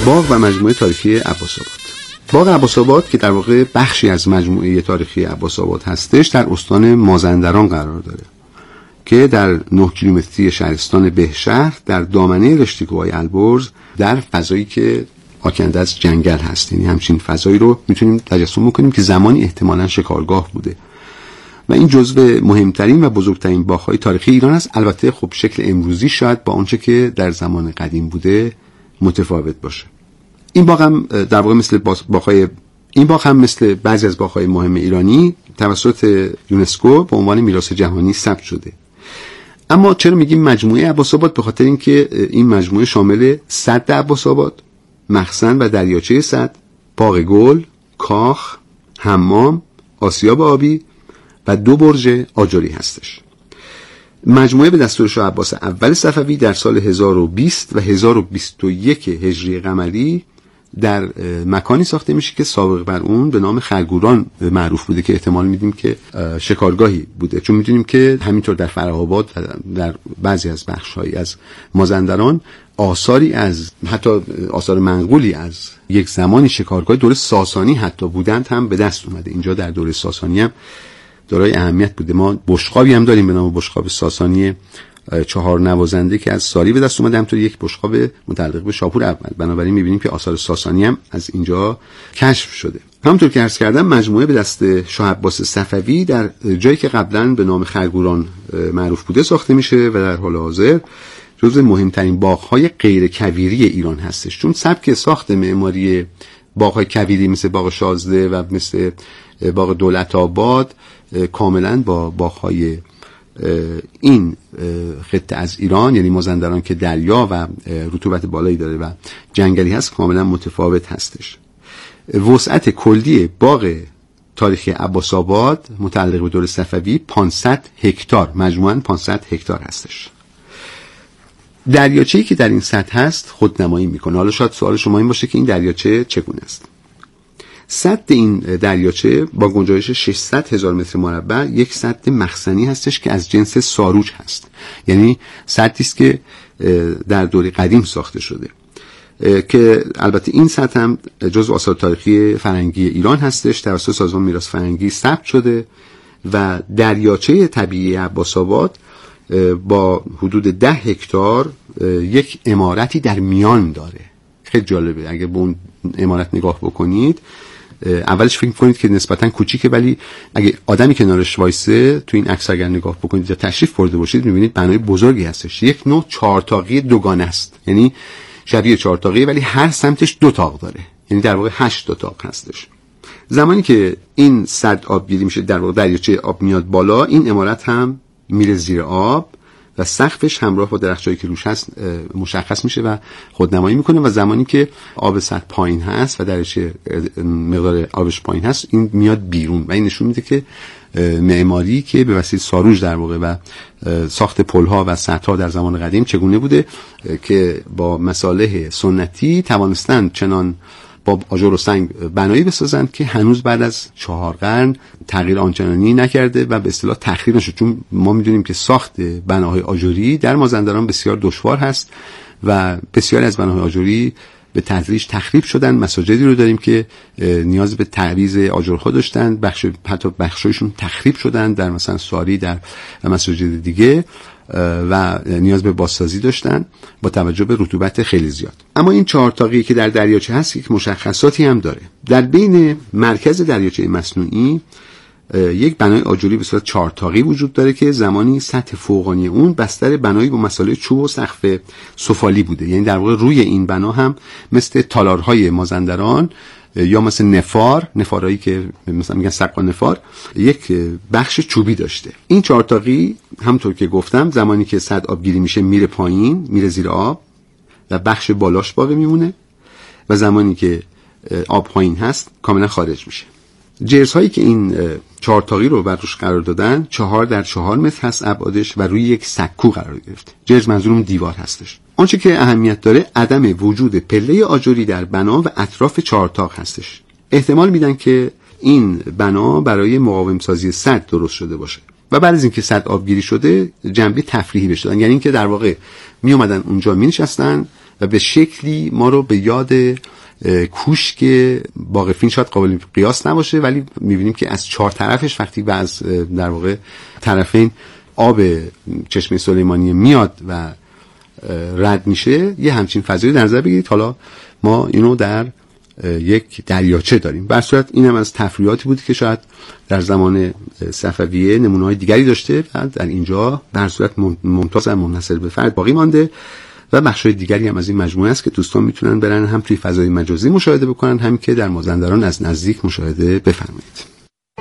باغ و مجموعه تاریخی عباس‌آباد. باغ عباس‌آباد که در واقع بخشی از مجموعه تاریخی عباس‌آباد هستش، در استان مازندران قرار داره که در 9 کیلومتری شهرستان بهشهر در دامنه رشته کوههای البرز در فضایی که آکنده از جنگل هست. یعنی همچین فضایی رو میتونیم تجسم بکنیم که زمانی احتمالاً شکارگاه بوده و این جزو مهمترین و بزرگترین باغ‌های تاریخی ایران است. البته خب شکل امروزی شاید با آنچه که در زمان قدیم بوده متفاوت باشه. این باغ هم در واقع مثل بعضی از باغ‌های مهم ایرانی توسط یونسکو به عنوان میراث جهانی ثبت شده. اما چرا میگیم مجموعه عباس‌آباد؟ به خاطر اینکه این مجموعه شامل سد عباس‌آباد، مخزن و دریاچه سد، باغ گل، کاخ، حمام، آسیاب آبی و 2 برج آجری هستش. مجموعه به دستور شاه عباس اول صفوی در سال 1020 و 1021 هجری قمری در مکانی ساخته میشه که سابق بر اون به نام خرگوران معروف بوده که احتمال میدیم که شکارگاهی بوده، چون میدونیم که همینطور در فره‌آباد و در بعضی از بخش‌هایی از مازندران آثاری از حتی آثار منقولی از یک زمانی شکارگاه دوره ساسانی حتی بودند هم به دست اومده. اینجا در دوره ساسانی هم دارای اهمیت بوده. ما بشقابی هم داریم به نام بشقاب ساسانی 4 نوازنده که از ساری به دست اومده، همونطور یک بشقاب متعلق به شاپور اول. بنابراین می‌بینیم که آثار ساسانی هم از اینجا کشف شده. همونطور که عرض کردم مجموعه به دست شاه عباس صفوی در جایی که قبلا به نام خرگوران معروف بوده ساخته میشه و در حال حاضر جزو مهمترین باغ‌های غیر کویری ایران هستش، چون سبک ساخت معماری باغ‌های کویری مثل باغ شازده و مثل باغ دولت‌آباد کاملا با باغ‌های این خطه از ایران، یعنی مازندران که دریا و رطوبت بالایی داره و جنگلی هست، کاملا متفاوت هستش. وسعت کلی باغ تاریخی عباس‌آباد متعلق به دوره صفوی 500 هکتار، مجموعاً 500 هکتار هستش. دریاچه‌ای که در این سطح هست خودنمایی میکنه. حالا شاید سوال شما این باشه که این دریاچه چگونه است؟ سد این دریاچه با گنجایش 600,000 متر مربع یک سد مخزنی هستش که از جنس ساروج هست. یعنی سدی است که در دوره قدیم ساخته شده که البته این سد هم جزو آثار تاریخی فرهنگی ایران هستش، توسط سازمان میراث فرهنگی ثبت شده و دریاچه طبیعی عباس‌آباد با حدود 10 هکتار یک عمارتی در میان داره. خیلی جالبه. اگه به اون عمارت نگاه بکنید اولش فکر کنید که نسبتاً کوچیکه، ولی اگه آدمی کنارش وایسه تو این عکس اگر نگاه بکنید یا تشریف برده باشید می‌بینید بنای بزرگی هستش. یک نوع 4 تاقی دوگانه است، یعنی شبیه 4 تاقی ولی هر سمتش 2 تاق داره، یعنی در واقع 8 تاق هستش. زمانی که این سد آبگیری میشه، در واقع دریاچه آب میاد بالا، این عمارت هم میره زیر آب و سقفش همراه با درختایی که روش هست مشخص میشه و خودنمایی میکنه و زمانی که آب سطح پایین هست و درجه مقدار آبش پایین هست این میاد بیرون و این نشون میده که معماری که به وسیله ساروج در واقع و ساخت پلها و سدها در زمان قدیم چگونه بوده که با مصالح سنتی توانستن چنان با آجر و سنگ بنایی بسازند که هنوز بعد از 4 قرن تغییر آنچنانی نکرده و به اصطلاح تخریب نشد. چون ما میدونیم که ساخت بناهای آجری در مازندران بسیار دشوار هست و بسیاری از بناهای آجری به تدریج تخریب شدن. مساجدی رو داریم که نیاز به تعویض آجرها داشتن، حتی بخشایشون تخریب شدن در مثلا ساری، در مساجد دیگه و نیاز به بازسازی داشتن با توجه به رطوبت خیلی زیاد. اما این 4 تاقی که در دریاچه هست یک مشخصاتی هم داره. در بین مرکز دریاچه مصنوعی یک بنای آجری به صورت 4 تاقی وجود داره که زمانی سطح فوقانی اون بستر بنایی با مصالح چوب و سقف سفالی بوده. یعنی در واقع روی این بنا هم مثل تالارهای مازندران یا مثل نفارایی که مثلا میگن سقا نفار یک بخش چوبی داشته. این 4 تاقی همونطور که گفتم زمانی که سد آبگیری میشه میره پایین، میره زیر آب و بخش بالاش باقی میمونه و زمانی که آب پایین هست کاملا خارج میشه. جرز هایی که این 4 تاقی رو بر روش قرار دادن 4 در 4 متر هست ابعادش و روی یک سکو قرار گرفته. جرز منظورم دیوار هستش. آنچه که اهمیت داره عدم وجود پله آجری در بنا و اطراف 4 تاق هستش. احتمال میدن که این بنا برای مقاوم سازی سد درست شده باشه و بعد از اینکه سد آبگیری شده جنبه تفریحی بشه، یعنی اینکه در واقع می اومدن اونجا می نشستن و به شکلی ما رو به یاد کوشک باقفین شاید قابل قیاس نباشه، ولی می‌بینیم که از 4 طرفش وقتی و از در واقع طرفین آب چشمه سلیمانی میاد و رد میشه، یه همچین فضایی در نظر بگیرید. حالا ما اینو در یک دریاچه داریم. به صورت اینم از تفریحاتی بود که شاید در زمان صفویه نمونه‌های دیگری داشته و در اینجا به صورت ممتاز و منحصر به فرد باقی مانده و بخش‌های دیگری هم از این مجموعه است که دوستان میتونن برن هم توی فضای مجازی مشاهده بکنن، هم که در مازندران از نزدیک مشاهده بفرمایید.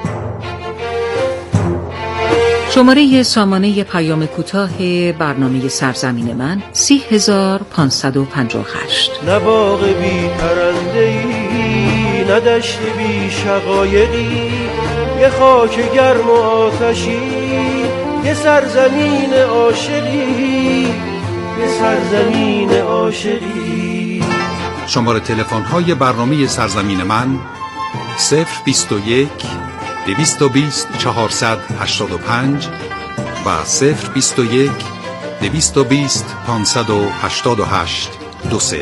شماره سامانه پیام کوتاه برنامه سرزمین من 30558. نه باغ بی پرنده‌ای، نه دشت بی شقایقی، یه خاک گرم و آتشی، یه سرزمین عاشقی، یه سرزمین عاشقی. شماره تلفن‌های برنامه سرزمین من 021 220 485 و 021 220 588 20.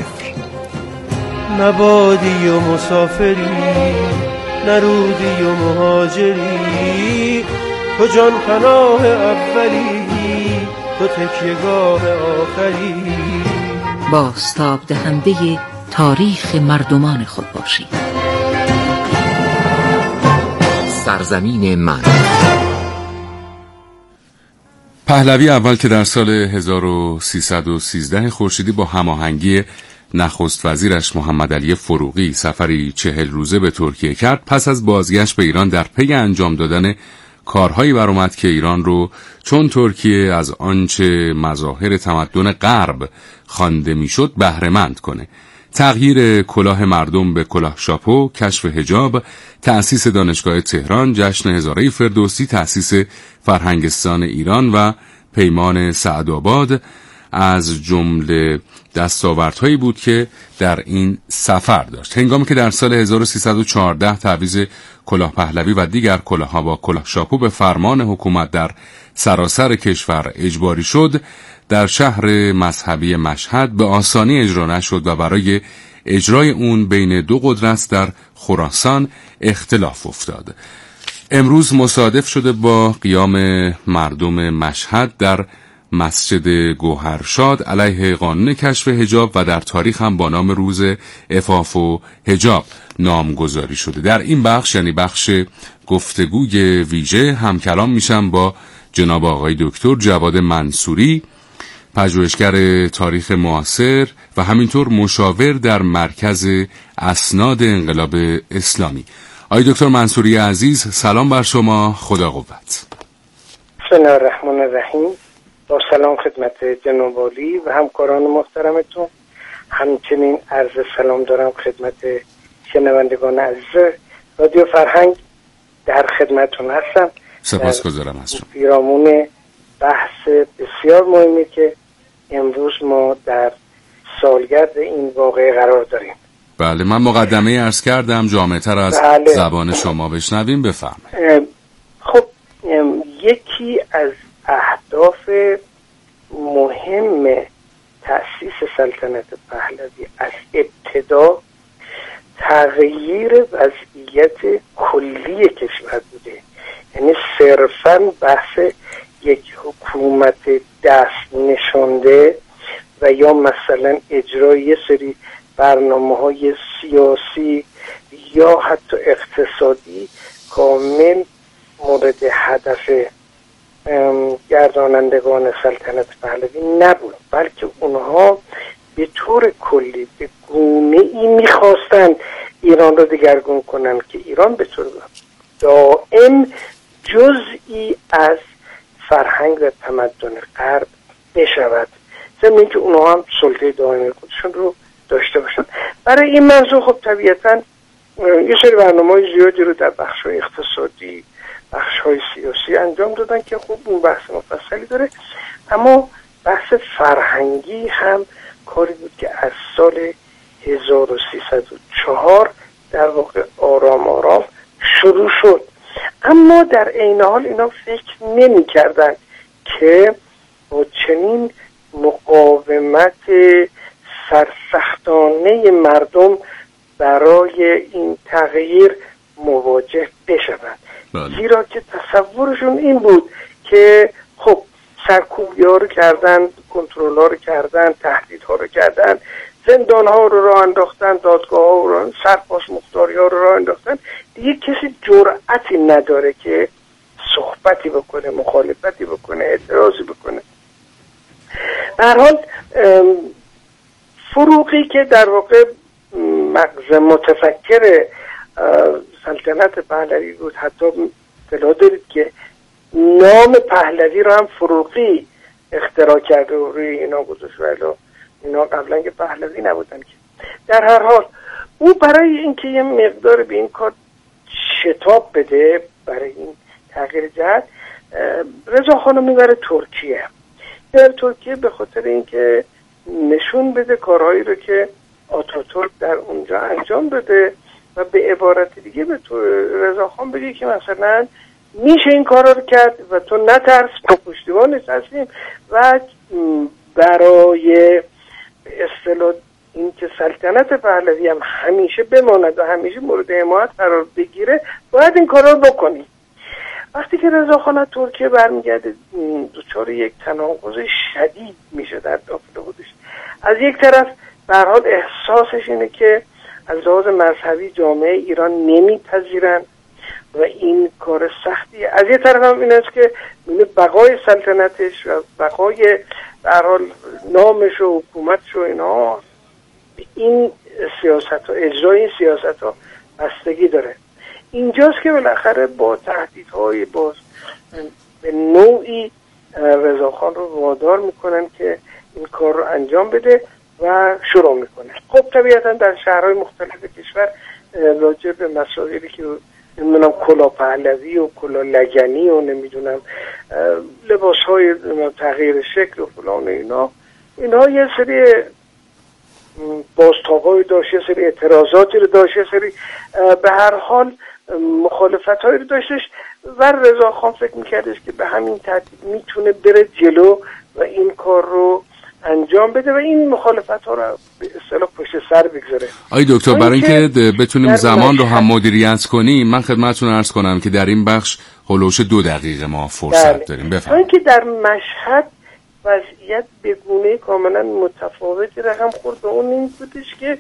نبادی و مسافری، نرودی و مهاجری، تو جان پناه اولی، تو تکیه‌گاه آخری. بازتاب دهنده تاریخ مردمان خود باشید. سرزمین من. پهلوی اول که در سال 1313 خورشیدی با هماهنگی نخست وزیرش محمد علی فروغی سفری 40 روزه به ترکیه کرد، پس از بازگشت به ایران در پی انجام دادن کارهایی برآمد که ایران رو چون ترکیه از آنچه مظاهر تمدن غرب خوانده میشد بهره‌مند کنه. تغییر کلاه مردم به کلاه شاپو، کشف حجاب، تأسیس دانشگاه تهران، جشن هزاره فردوسی، تأسیس فرهنگستان ایران و پیمان سعدآباد از جمله دستاوردهایی بود که در این سفر داشت. هنگامی که در سال 1314 تعویض کلاه پهلوی و دیگر کلاه‌ها با کلاه شاپو به فرمان حکومت در سراسر کشور اجباری شد، در شهر مذهبی مشهد به آسانی اجرا نشد و برای اجرای اون بین دو قدرت در خراسان اختلاف افتاد. امروز مصادف شده با قیام مردم مشهد در مسجد گوهرشاد علیه قانون کشف حجاب و در تاریخ هم با نام روز عفاف و حجاب نامگذاری شده. در این بخش، یعنی بخش گفتگوی ویژه، هم کلام میشم با جناب آقای دکتر جواد منصوری، پژوهشگر تاریخ معاصر و همینطور مشاور در مرکز اسناد انقلاب اسلامی. آقای دکتر منصوری عزیز، سلام بر شما، خدا قوت. بسم الله الرحمن الرحیم. با سلام خدمت جناب عالی و همکاران محترمتون، همچنین عرض سلام دارم خدمت شنوندگان عزیز رادیو فرهنگ. در خدمتتون هستم. سپاسگزارم از شما. پیرامون بحث بسیار مهمی که امروز ما در سالگرد این واقعه قرار داریم. بله، من مقدمه عرض کردم، جامع‌تر از زبان شما بشنویم. بفرمایید. خب، یکی از اهداف مهم تأسیس سلطنت پهلوی از ابتدا تغییر وضعیت کلی کشور بوده. یعنی صرفاً بحث یک حکومت دست نشانده و یا مثلا اجرای یه سری برنامه‌های سیاسی یا حتی اقتصادی کامل مورد هدف گردانندگان سلطنت پهلوی نبود، بلکه اونها به طور کلی به گونه‌ای می‌خواستند ایران رو دگرگون کنن که ایران به طور دائم جزئی از فرهنگ و تمدن غرب بشود، ضمن اینکه اونها هم سلطه دائمی خودشون رو داشته باشن. برای این منظور خب طبیعتاً یه سری برنامه‌های زیادی رو در بخش‌های اقتصادی، بخش‌های سیاسی انجام دادن که خب اون بحث مفصلی داره، اما بحث فرهنگی هم کاری بود که از سال 1304 در واقع آرام آرام شروع شد. اما در عین حال اینا فکر نمی‌کردن که با چنین مقاومت سرسختانه مردم برای این تغییر مواجه بشوند. زیرا که تصورشون این بود که خب سرکوبی‌ها رو کردن، کنترل‌ها رو کردن، تهدیدها رو کردن، زندان‌ها رو راه انداختن، دادگاه‌ها رو، سرپاس مختاری‌ها رو راه انداختن، دیگه کسی جرأتی نداره که صحبتی بکنه، مخالفتی بکنه، اعتراضی بکنه. به هر حال فروغی که در واقع مغز متفکر سلطنت پهلوی بود، حتی اطلاع دارید که نام پهلوی رو هم فروغی اختراع کرده و روی اینا گذاشت، ولی اینا قبلا که پهلوی نبودن که. در هر حال او برای اینکه یه مقدار به این کار شتاب بده، برای این تغییر جهت، رضاخان رو میبره ترکیه به خاطر اینکه نشون بده کارهایی رو که آتاتورک در اونجا انجام بده و به عبارت دیگه به تو رضاخان بگه که مثلا میشه این کارا رو کرد و تو نترس، ما پشتیبانت هستیم. و برای به اصطلاح این که سلطنت پهلوی هم همیشه بماند و همیشه مورد حمایت قرار بگیره، باید این کارا رو بکنیم. وقتی که رضاخان از ترکیه برمیگرده، دچار یک تناقض شدید میشه در داخل خودش. از یک طرف به هر حال احساسش اینه که از لحاظ مذهبی جامعه ایران نمیپذیرن و این کار سختی. از یک طرف هم این است که بقای سلطنتش و بقای به هر حال نامش و حکومتش و اینا، این سیاست ها، اجرای این سیاست ها بستگی داره. اینجاست که بالاخره با تهدیدهای باز به نوعی رضاخان رو وادار میکنن که این کار رو انجام بده و شروع میکنه. خب طبیعتا در شهرهای مختلف کشور راجع به مسائلی که نمیدونم کلا پهلوی و کلا لگنی و نمیدونم لباسهای تغییر شکل و فلان، اینا یه سری بازتاب‌هایی داشت، یه سری اعتراضاتی رو داشت، یه سری به هر حال مخالفت‌هایی رو داشتش و رضاخان فکر میکردش که به همین ترتیب میتونه بره جلو و این کار رو انجام بده و این مخالفت‌ها رو به اصطلاح پشت سر بگذاره. آی دکتر، برای اینکه بتونیم زمان رو هم مدیریت کنیم، من خدمتتون عرض کنم که در این بخش هولوش 2 دقیقه ما فرصت داریم. بفرمایید. که در مشهد وضعیت به گونه کاملا متفاوتی رقم خورد و اون این بودش که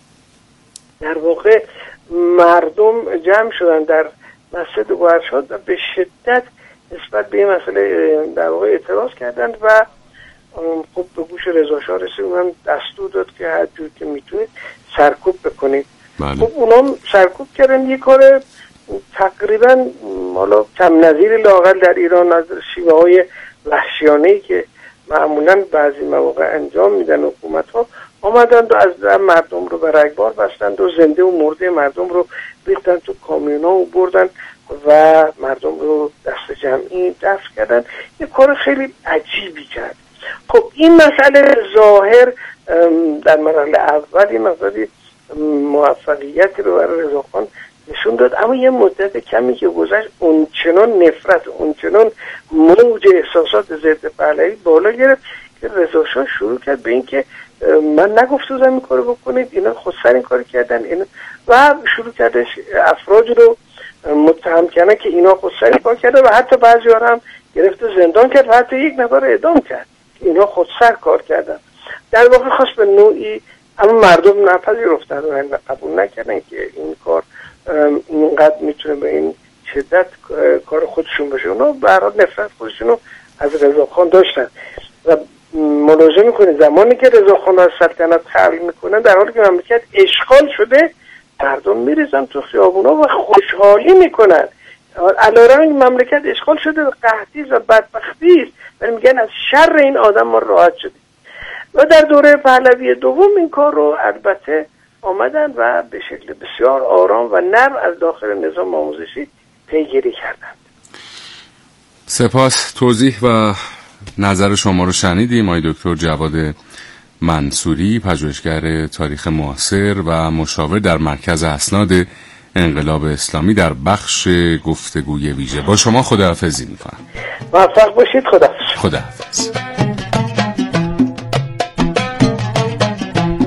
در واقع مردم جمع شدن در مسجد گوهرشاد و به شدت نسبت به این مسئله در واقع اعتراض کردند و خب به گوش رضا شاه رسید، اونم دستور داد که هر جور که میتونید سرکوب بکنید. بله. خب اونام سرکوب کردن، یه کار تقریبا حالا کم نظیر لااقل در ایران از شیوه های وحشیانه‌ای که معمولا بعضی مواقع انجام میدن حکومت‌ها، آمدند و از مردم رو به رگبار بستند و زنده و مرده مردم رو ریختن تو کامیونا و بردن و مردم رو دست جمعی دفن کردن. یه کار خیلی عجیبی کرد. خب این مسئله ظاهر در مرحله اول یه مقداری موفقیتی رو برای رضاخان نشون داد، اما یه مدت کمی که گذشت اونچنان نفرت، اونچنان موج احساسات ضد پهلوی بالا گرفت که رضا شاه شروع کرد به این که من نگفته بودم این کارو بکنید، اینا خودسر این کار کردن، اینا و شروع کردش افراد رو متهم کردن که اینا خودسر این کار کردن و حتی بعضی‌ها هم گرفت زندان کرد و حتی یک نفر رو اعدام کرد که اینا خودسر کار کردن. در واقع خواست به نوعی، اما مردم نپذیرفتن و قبول نکردن که این کار اینقدر میتونه به این شدت کار خودشون بشه. اونا به هر حال نفرت خودشونو از رضاخان داشتن و ملاحظه میکنید زمانی که رضاخان از سلطنت خلع میکنن، در حالی که مملکت اشغال شده، مردم میریزن تو خیابونا و خوشحالی میکنن. علارغم مملکت اشغال شده و قحطی و بدبختی است، ولی میگن از شر این آدم ما راحت شدیم. و در دوره پهلوی دوم این کار رو البته آمدن و به شکل بسیار آرام و نرم از داخل نظام آموزشی پیگیری کردند. سپاس. توضیح و نظر شما رو شنیدیم. آقای دکتر جواد منصوری، پژوهشگر تاریخ معاصر و مشاور در مرکز اسناد انقلاب اسلامی در بخش گفتگوی ویژه. با شما خداحافظی میکنم. موفق باشید. خداحافظ. خداحافظ.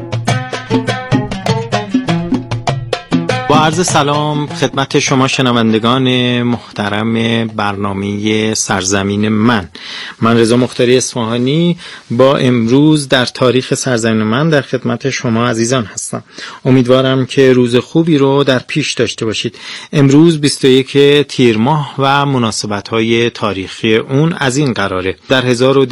عرض سلام خدمت شما شنوندگان محترم برنامه سرزمین من رضا مختاری اصفهانی با امروز در تاریخ سرزمین من در خدمت شما عزیزان هستم. امیدوارم که روز خوبی رو در پیش داشته باشید. امروز 21 تیر ماه و مناسبت‌های تاریخی اون از این قراره: در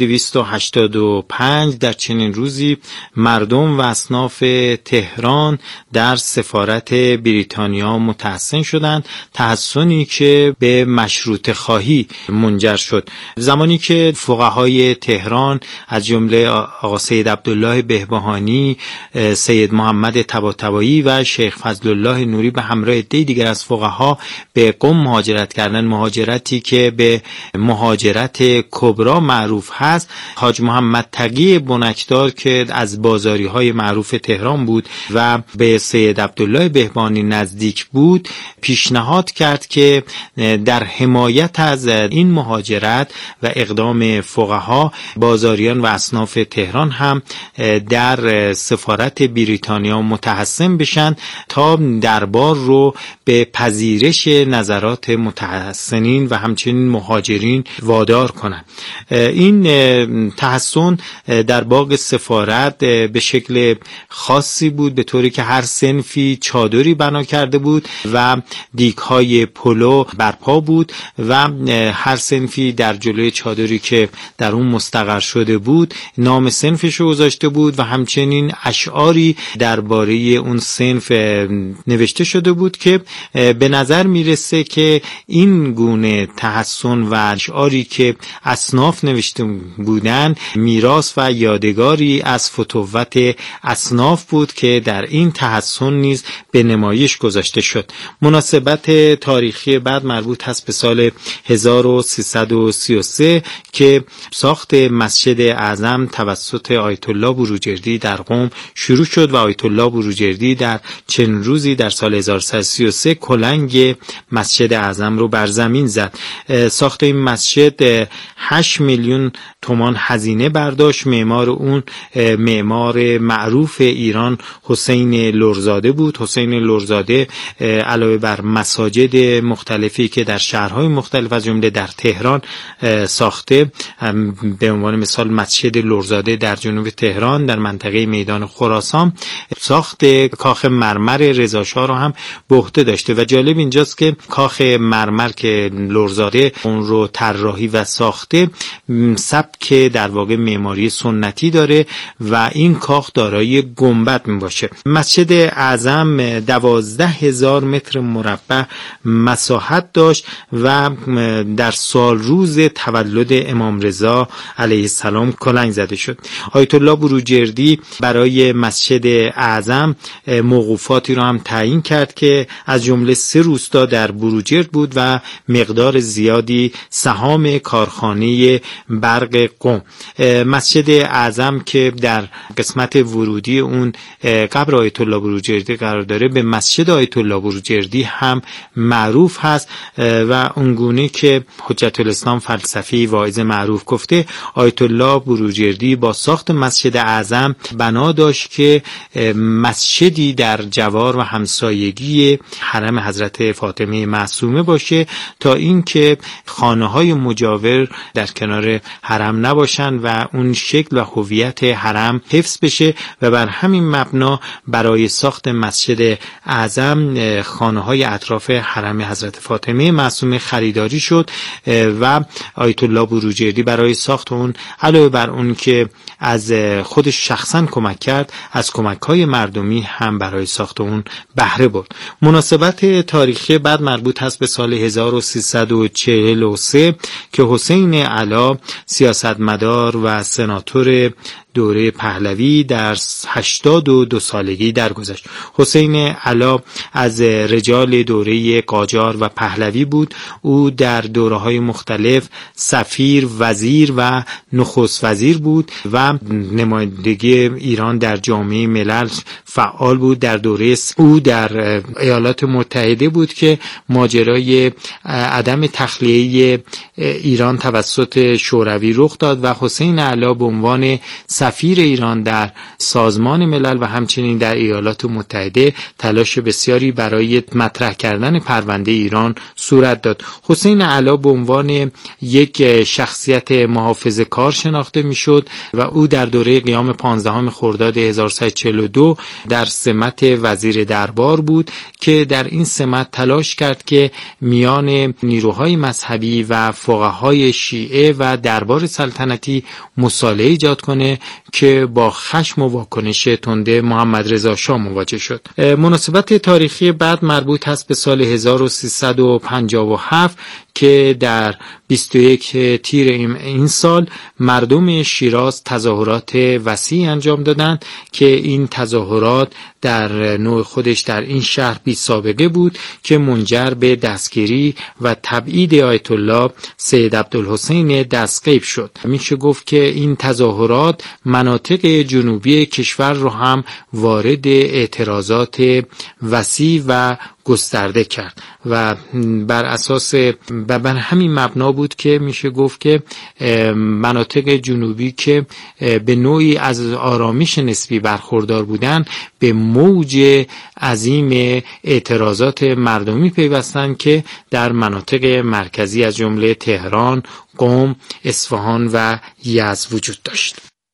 1285 در چنین روزی مردم و اصناف تهران در سفارت بریتانیا متحسن شدند، تحسنی که به مشروطه خواهی منجر شد. زمانی که فقهای تهران از جمله آقا سید عبدالله بهبهانی، سید محمد طباطبایی و شیخ فضل الله نوری به همراه عده دیگر از فقها به قم مهاجرت کردند، مهاجرتی که به مهاجرت کبرا معروف هست، حاج محمد تقی بنکدار که از بازاری‌های معروف تهران بود و به سید عبدالله بهبهانی نزدیک بود، پیشنهاد کرد که در حمایت از این مهاجرت و اقدام فقها، بازاریان و اصناف تهران هم در سفارت بریتانیا متحسن بشن تا دربار رو به پذیرش نظرات متحسنین و همچنین مهاجرین وادار کنند. این تحسن در باغ سفارت به شکل خاصی بود، به طوری که هر صنفی چادری بنا کرده بود و دیگ‌های پلو برپا بود و هر صنفی در جلوی چادری که در اون مستقر شده بود نام صنفش رو گذاشته بود و همچنین اشعاری درباره اون صنف نوشته شده بود که به نظر میرسه که این گونه تحسن و اشعاری که اصناف نوشته بودن میراث و یادگاری از فتوت اصناف بود که در این تحسن نیز به نمایش گذاشته شد. مناسبت تاریخی بعد مربوط هست به سال 1333 که ساخت مسجد اعظم توسط آیت الله بروجردی در قم شروع شد و آیت الله بروجردی در چنین روزی در سال 1333 کلنگ مسجد اعظم رو بر زمین زد. ساخت این مسجد 8 میلیون تومان هزینه برداشت. معمار اون معمار معروف ایران حسین لرزاده بود. حسین لرزاده علاوه بر مساجد مختلفی که در شهرهای مختلف از جمله در تهران ساخته، به عنوان مثال مسجد لرزاده در جنوب تهران در منطقه میدان خراسان، ساخت کاخ مرمر رضا شاه رو هم به عهده داشته و جالب اینجاست که کاخ مرمر که لرزاده اون رو طراحی و ساخته سبک در واقع معماری سنتی داره و این کاخ دارای گنبد میباشه. مسجد اعظم 12,000 متر مربع مساحت داشت و در سال روز تولد امام رضا علیه السلام کلنگ زده شد. آیت الله بروجردی برای مسجد اعظم موقوفاتی رو هم تعیین کرد که از جمله 3 روستا در بروجرد بود و مقدار زیادی سهام کارخانه برق قم. مسجد اعظم که در قسمت ورودی اون قبر آیت الله بروجردی قرار داره به مسجد آیت الله بروجردی هم معروف هست و اونگونه که حجت الاسلام فلسفی واعظ معروف گفته، آیت الله بروجردی با ساخت مسجد اعظم بنا داشت که مسجدی در جوار و همسایگی حرم حضرت فاطمه معصومه باشه تا اینکه خانه‌های مجاور در کنار حرم نباشن و اون شکل و هویت حرم حفظ بشه و بر همین مبنا برای ساخت مسجد اعظم خانه‌های اطراف حرم حضرت فاطمه معصومه خریداری شد و آیت الله بروجردی برای ساخت اون علاوه بر اون که از خودش شخصا کمک کرد، از کمک‌های مردمی هم برای ساخت اون بهره برد. مناسبت تاریخی بعد مربوط هست به سال 1343 که حسین علا سیاستمدار و سناتور دوره پهلوی در 82 سالگی درگذشت. حسین علا از رجال دوره قاجار و پهلوی بود. او در دوره‌های مختلف سفیر، وزیر و نخست وزیر بود و نمایندگی ایران در جامعه ملل فعال بود. در دوره او در ایالات متحده بود که ماجرای عدم تخلیه ایران توسط شوروی رخ داد و حسین علا به عنوان سفیر ایران در سازمان ملل و همچنین در ایالات متحده تلاش بسیاری برای مطرح کردن پرونده ایران صورت داد. حسین علا به عنوان یک شخصیت محافظه‌کار شناخته میشد و او در دوره قیام 15 خرداد 1342 در سمت وزیر دربار بود که در این سمت تلاش کرد که میان نیروهای مذهبی و فقهای شیعه و دربار سلطنتی مصالحه ایجاد کنه که با خشم و واکنش تند محمد رضا شاه مواجه شد. مناسبت تاریخی بعد مربوط هست به سال 1357 که در 21 تیر این سال مردم شیراز تظاهرات وسیع انجام دادند که این تظاهرات در نوع خودش در این شهر بی سابقه بود که منجر به دستگیری و تبعید آیت الله سید عبدالحسین دستغیب شد. میشه گفت که این تظاهرات مناطق جنوبی کشور رو هم وارد اعتراضات وسیع و گسترده کرد و بر اساس بر همین مبنا بود که میشه گفت که مناطق جنوبی که به نوعی از آرامش نسبی برخوردار بودن به موج عظیم اعتراضات مردمی پیوستند که در مناطق مرکزی از جمله تهران، قم، اصفهان و یزد وجود داشت.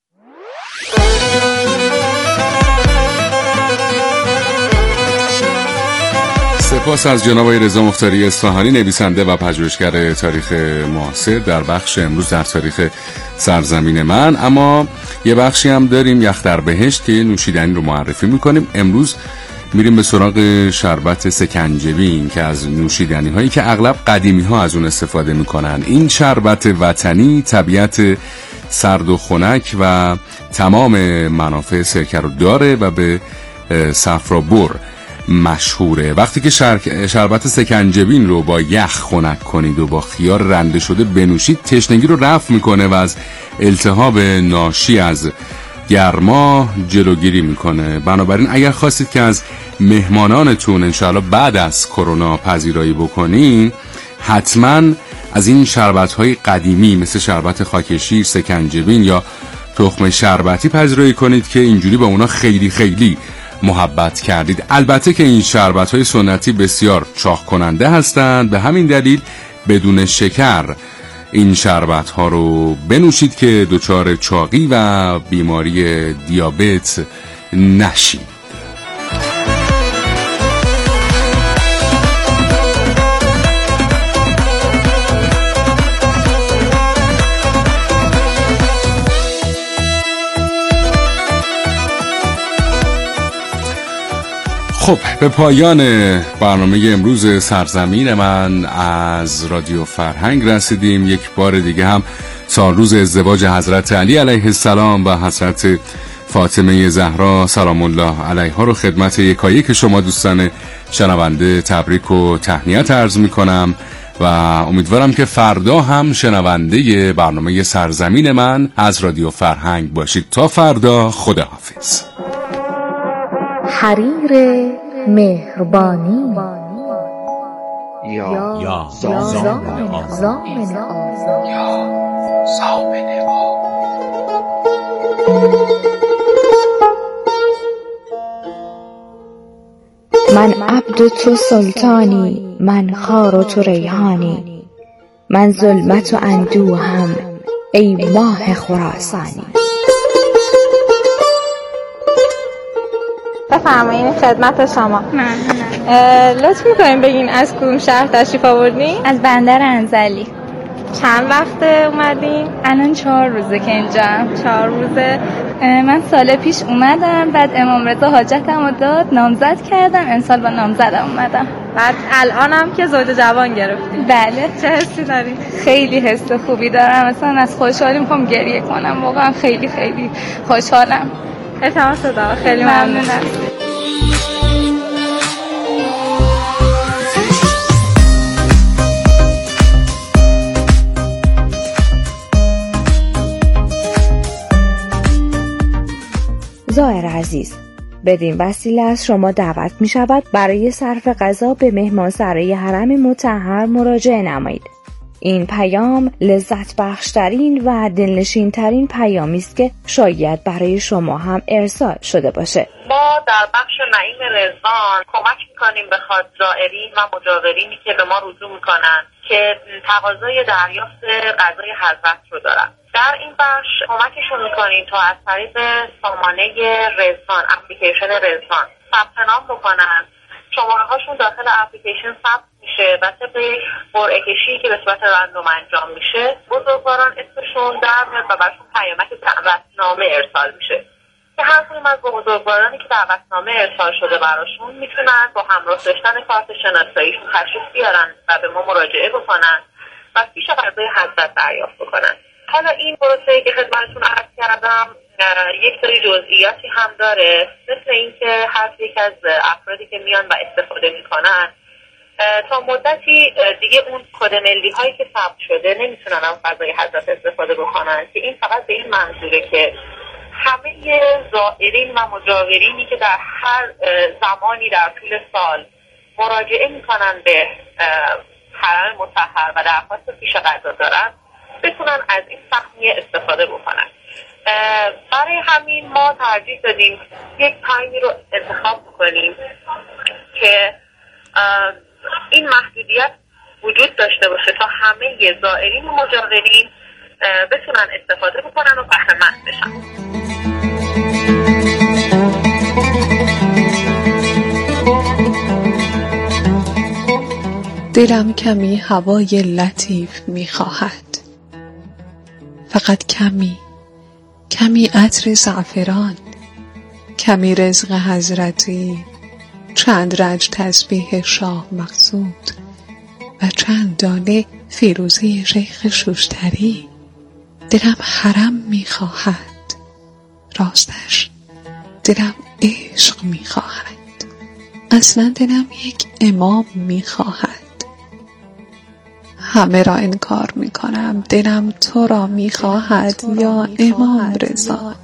سپاس از جناب رضا مختاری اصفهانی، نویسنده و پژوهشگر تاریخ معاصر در بخش امروز در تاریخ سرزمین من. اما یه بخشی هم داریم یخ در بهشت که نوشیدنی رو معرفی میکنیم. امروز میریم به سراغ شربت سکنجبین که از نوشیدنی هایی که اغلب قدیمی ها از اون استفاده میکنن. این شربت وطنی طبیعت سرد و خنک و تمام منافع سرکه رو داره و به صفرابر مشهوره. وقتی که شربت سکنجبین رو با یخ خنک کنید و با خیار رنده شده بنوشید، تشنگی رو رفع میکنه و از التهاب ناشی از گرما جلوگیری میکنه. بنابراین اگر خواستید که از مهمانانتون انشاءالله بعد از کرونا پذیرایی بکنین، حتما از این شربت‌های قدیمی مثل شربت خاکشیر، سکنجبین یا تخم شربتی پذیرایی کنید که اینجوری با اونا خیلی خیلی محبت کردید. البته که این شربت‌های سنتی بسیار چاق کننده هستند، به همین دلیل بدون شکر این شربت‌ها رو بنوشید که دچار چاقی و بیماری دیابت نشید. خب به پایان برنامه امروز سرزمین من از رادیو فرهنگ رسیدیم. یک بار دیگه هم سال روز ازدواج حضرت علی علیه السلام و حضرت فاطمه زهرا سلام الله علیها رو خدمت یکایک شما دوستان شنونده تبریک و تهنیت عرض میکنم و امیدوارم که فردا هم شنونده برنامه سرزمین من از رادیو فرهنگ باشید. تا فردا، خداحافظ. حریر مهربانی یا زامن آزاد یا زامن من عبد تو سلطانی، من خار و تو ریحانی، من ظلمت و اندوهم ای ماه خراسانی. بفرمایید خدمت شما. لطف می‌کنین بگین از کدوم شهر تشریف آوردین؟ از بندر انزلی. چند وقت اومدین؟ الان 4 روزه که اینجام. 4 روزه. من سال پیش اومدم، بعد امام رضا حاجتمو داد، نامزد کردم، امسال با نامزدم اومدم. بعد الانم که زوج جوان گرفتین. بله. چه حسی داری؟ خیلی حس خوبی دارم، مثلا از خوشحالی میخوام گریه کنم، واقعا خیلی خیلی خوشحالم. التماس دارم. خیلی ممنونم. زائر عزیز، بدین وسیله از شما دعوت می شود برای صرف غذا به مهمانسرای حرم مطهر مراجعه نمایید. این پیام لذت بخشترین و دلنشین ترین پیامی است که شاید برای شما هم ارسال شده باشه. ما در بخش نعیم رضوان کمک میکنیم به زائرین و مجاورینی که به ما رجوع میکنن که تقاضای دریافت غذای حضرت رو دارن. در این بخش کمکشون میکنیم تا از طریق سامانه رضوان، اپلیکیشن رضوان ثبت نام بکنن. شماره هاشون داخل اپلیکیشن ثبت میشه و طبق قرعه کشی که به صورت رندوم انجام میشه بزرگواران اسمشون در میاد و براشون پیامک دعوتنامه ارسال میشه که هر کدوم از بزرگوارانی که دعوتنامه ارسال شده براشون میتونن با همراه داشتن کارت شناساییشون تشریف بیارن و به ما مراجعه بکنن و پیش غذای حضرت دریافت بکنن. حالا این پروسه‌ای که خدمتتون عرض کردم یک سری جزئیاتی هم داره، مثل اینکه هر یک از افرادی که میان و استفاده میکنن تا مدتی دیگه اون کد ملی هایی که ثبت شده نمیتونن از غذای حضرت استفاده بکنن، که این فقط به این منظوره که همه زائرین و مجاورینی که در هر زمانی در طول سال مراجعه میکنن به حرم مطهر و درخواست پیش غذا دارن بتونن از این سهمیه استفاده بکنن. برای همین ما ترجیح دادیم یک تایمی رو انتخاب کنیم که این محدودیت وجود داشته باشه تا همه زائرین و مجاورین بتونن استفاده بکنن و بهره مند بشن. دلم کمی هوای لطیف می‌خواهد، فقط کمی عطر زعفران، کمی رزق حضرتی، چند رنج تسبیح شاه مقصود و چند دانه فیروزه شیخ شوشتری. دلم حرم می‌خواهد، راستش دلم عشق می‌خواهد، اصلا دلم یک امام می‌خواهد. همه را انکار میکنم، دلم تو را میخواهد یا امام رضا.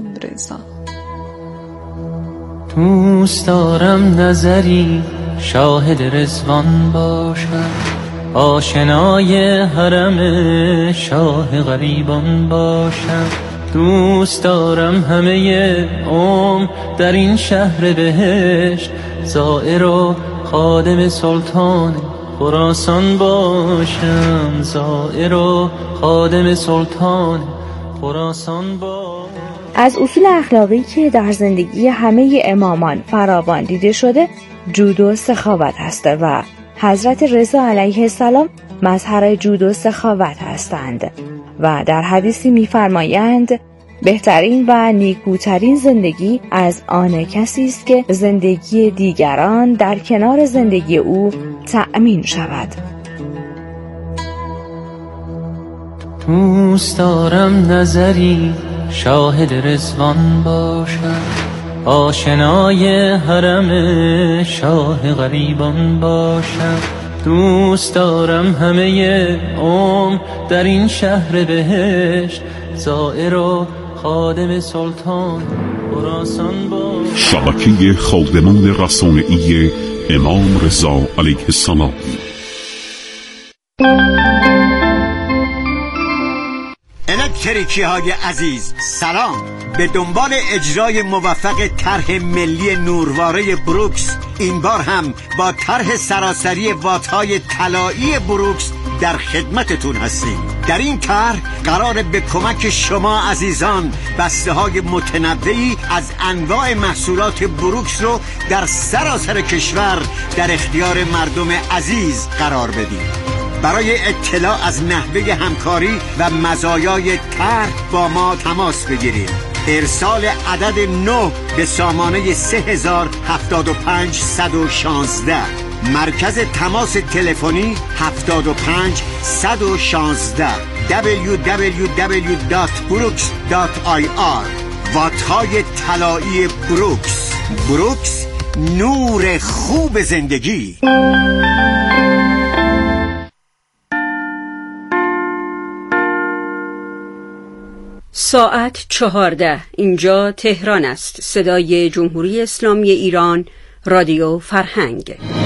دوست دارم نظری شاهد رضوان باشم، آشنای حرم شاه غریبان باشم. دوست دارم همه عمر در این شهر بهشت زائر و خادم سلطان خراسان باشم، زائر و خادم سلطان خراسان باشم. از اصول اخلاقی که در زندگی همه امامان فراوان دیده شده جود و سخاوت است و حضرت رضا علیه السلام مظهر جود و سخاوت هستند و در حدیثی می‌فرمایند بهترین و نیکوترین زندگی از آن کسی است که زندگی دیگران در کنار زندگی او تأمین شود. دوست دارم نظری شاهد رضوان باشم، آشنای حرم شاه غریبان باشم. دوست دارم همه عمر در این شهر بهشت زائر و خادم سلطان خراسان باشم. شبکه خادمان رسانه‌ای امام رضا علیه السلام. الکتریکی های عزیز سلام. به دنبال اجرای موفق طرح ملی نورواره بروکس، این بار هم با طرح سراسری وات‌های طلایی بروکس در خدمتتون هستیم. در این طرح قرار به کمک شما عزیزان بسته‌های متنوعی از انواع محصولات بروکس رو در سراسر کشور در اختیار مردم عزیز قرار بدیم. برای اطلاع از نحوه همکاری و مزایای طرح با ما تماس بگیرید. ارسال عدد 9 به سامانه 3075 116. مرکز تماس تلفنی 75 116 www.brooks.ir. وات‌های طلایی بروکس. بروکس، نور خوب زندگی. ساعت 14. اینجا تهران است. صدای جمهوری اسلامی ایران، رادیو فرهنگ.